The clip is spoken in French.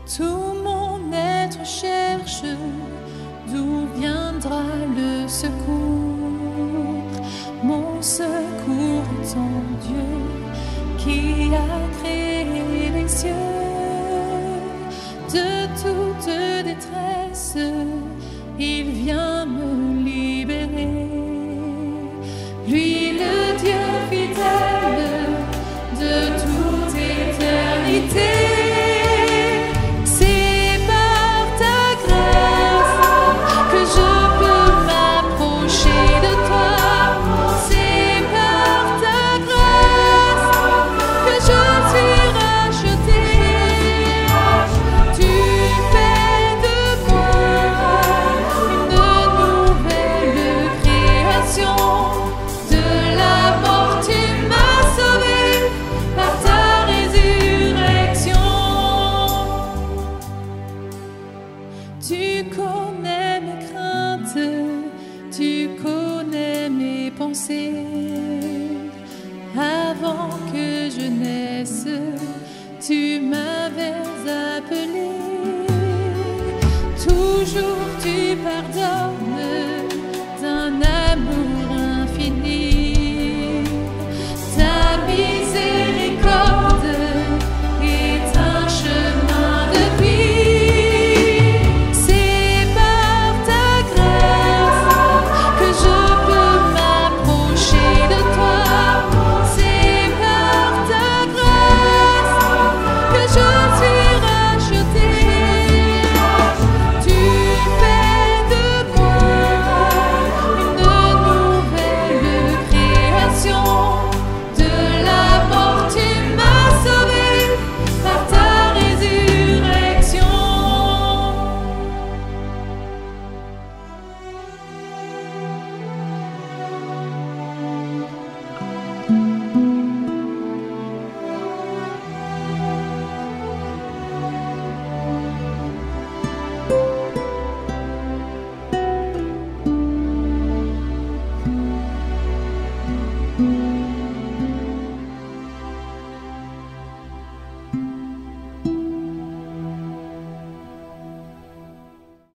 Tout mon être cherche d'où viendra le secours. Mon secours est en Dieu qui a créé les cieux. De toute détresse, il vient me libérer. Lui, le Dieu fidèle de toute éternité. C'est par ta grâce que je peux m'approcher de toi. C'est par ta grâce que je suis racheté. Tu fais de moi une nouvelle création. De la mort tu m'as sauvé par ta résurrection. Tu connais mes craintes, tu connais mes pensées. Avant que je naisse, tu m'as